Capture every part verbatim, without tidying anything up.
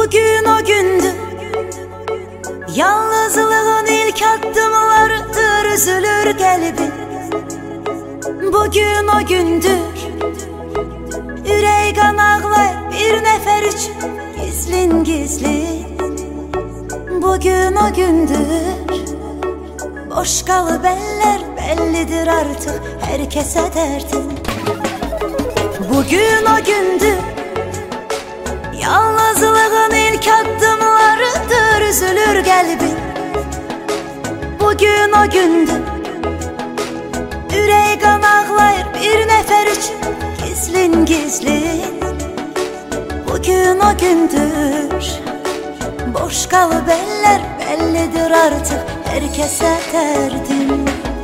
Bugün o gündü, yalnızlığın ilk adımlarıdır, üzülür kalbim. Bugün o gündür, ürək qan ağlar bir nefer için gizlin gizli. Bugün o gündür, boş kalıp eller bellidir artık herkese derdin. Bugün o gündür, yalnızlığın ilk adımlarıdır, üzülür kalbim. Bugün o gündür, ürək qan ağlayır bir nefer için gizlin gizli. Bugün o gündür, boş kalıp eller bellidir artık herkese derdim.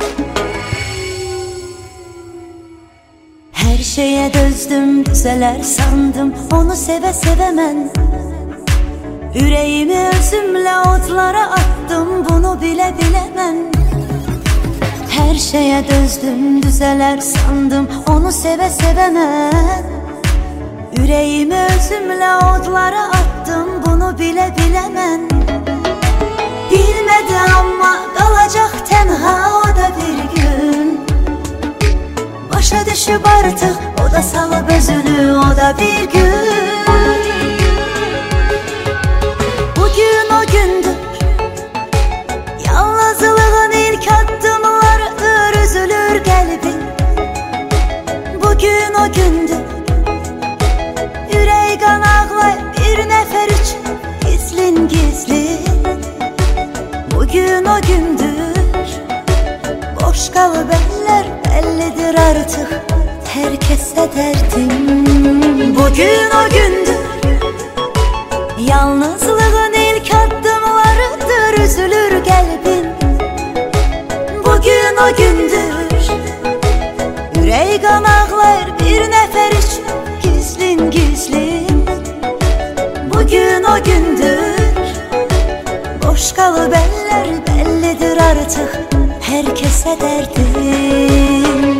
Her şeye dözdüm, düzeler sandım, onu seve seve ben. Yüreğimi özümle otlara attım, bunu bile bilemem. Her şeye dözdüm, düzeler sandım, onu seve seve ben. Yüreğimi özümle otlara attım, bunu bile bilemem. Bilmedi ama kalacak tenha o da bir gün. Başa düşüp artık o da salıp özünü, o da bir gün. Bugün o gündür, yalnızlığın ilk adımlarıdır, üzülür kalbim. Bugün o gündür, ürək qan ağlar bir nefer için gizlin gizli. Bugün o gündür, boş kalıp eller bellidir artık herkese derdim. Bugün o gündür, yalnızlığın ilk adımlarıdır, üzülür kalbim. Bugün o gündür, ürək qan ağlar bir nefer için gizlin gizli. Bugün o gündür, boş kalıp eller bellidir artık herkese derdim.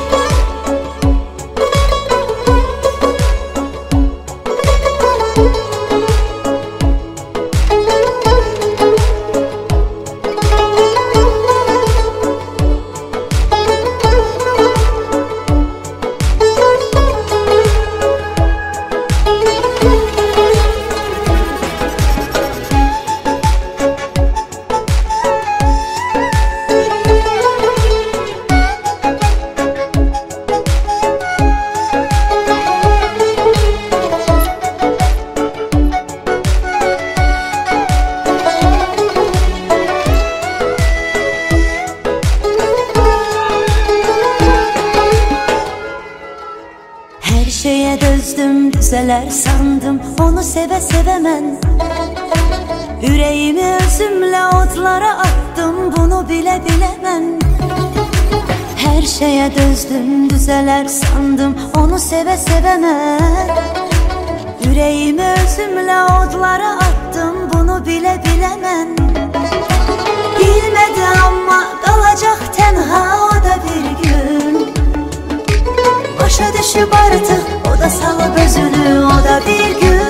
Her şeye dözdüm, düzeler sandım, onu seve seve ben. Yüreğimi özümle otlara attım, bunu bile bilemem. Her şeye dözdüm, düzeler sandım, onu seve seve ben. Yüreğimi özümle otlara attım, bunu bile bilemem. Bilmedi ama kalacak tenha o da bir gün. Başa düşüp artık o da salıp özünü, o da bir gün.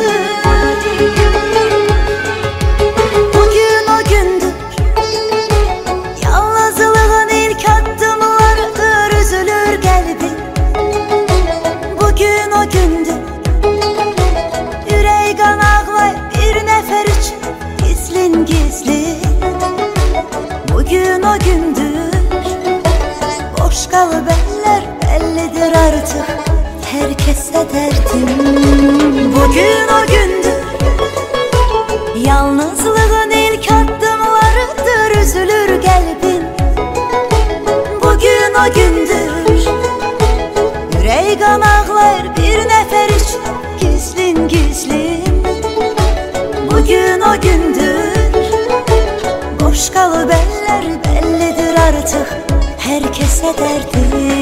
Bugün o gündür, yalnızlığın ilk adımlarıdır, üzülür kalbim. Bugün o gündür, ürək qan ağlar bir nefer için gizlin gizli. Bugün o gündür, boş kalıp eller bellidir artık herkese derdim. Bugün o gündür, yalnızlığın ilk adımlarıdır, üzülür kalbim. Bugün o gündür, ürək qan ağlar bir nefer için gizlin gizli. Bugün o gündür, boş kalıp eller bellidir artık herkese derdim.